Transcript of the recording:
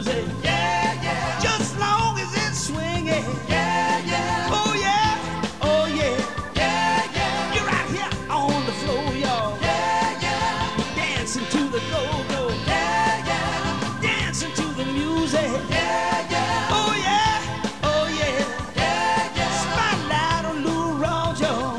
music. Yeah, yeah. Just long as it's swinging. Yeah, yeah. Oh yeah, oh yeah. Yeah, yeah. You're right here on the floor, y'all. Yeah, yeah. Dancing to the go-go. Yeah, yeah. Dancing to the music. Yeah, yeah. Oh yeah, oh yeah. Yeah, yeah. Spotlight on Lou Rawls, y'all.